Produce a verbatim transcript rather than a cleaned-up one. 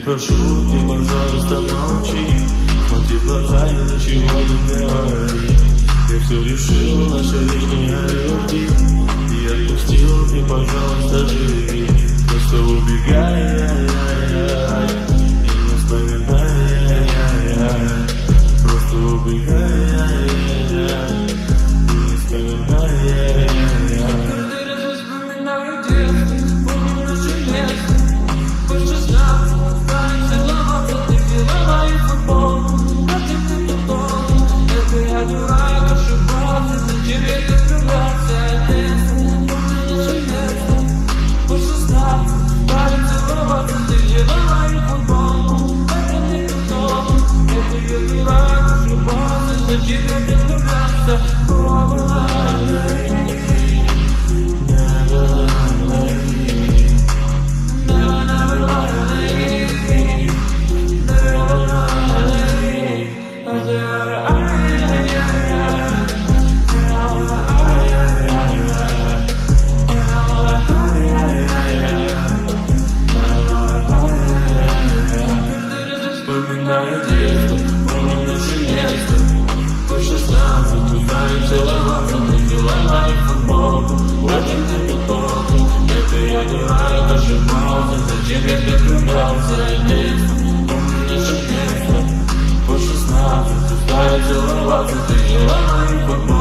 прошу, ты, пожалуйста, молчи. Смотри в глаза, я ничего не говори. Я все решил, наша лишняя любви. И отпустил, ты, пожалуйста, живи. Просто убегай, и не вспоминай. Просто убегай, и не вспоминай. Каждый раз вспоминаю детство, помню наше место. Больше шестнадцать, станет целоваться, ты взяла мою футболку, а ты мне потом. Это я дурак, ошибался, зачем я влюблялся? Помню наше место. Больше шестнадцать, станет целоваться, ты взяла мою футболку, а ты мне потом. Это я дурак, ошибался, зачем я влюблялся? Вспоминаю детство, помню наше место. По шестнадцать, устали целоваться, ты взяла мою футболку, вот и ты потом. Это я дурак, ошибался, зачем я так влюблялся? Детство, помню наше место. По шестнадцать, устали целоваться, ты взяла мою футболку.